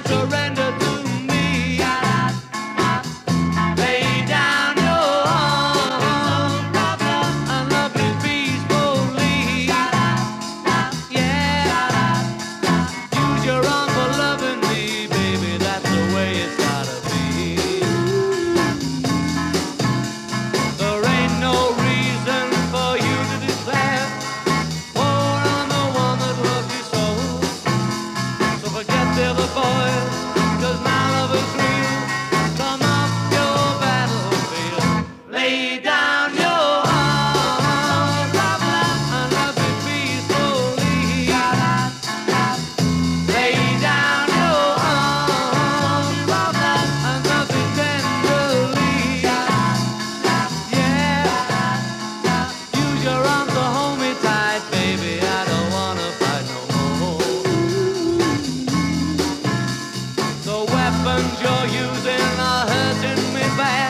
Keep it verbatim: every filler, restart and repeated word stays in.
surrender to me. Lay down your arms and love me peacefully. Yeah, use your arm for loving me, baby. That's the way it's gotta be. There ain't no reason for you to declare war on the one that loves you so. So forget the other boys, 'cause my love is real. Come up your battlefield. Lay down your arms and love me peacefully. Lay down your arms and love me tenderly. Yeah, use your arms to hold me tight, baby. I don't wanna fight no more. The weapons you're using are hurting me bad.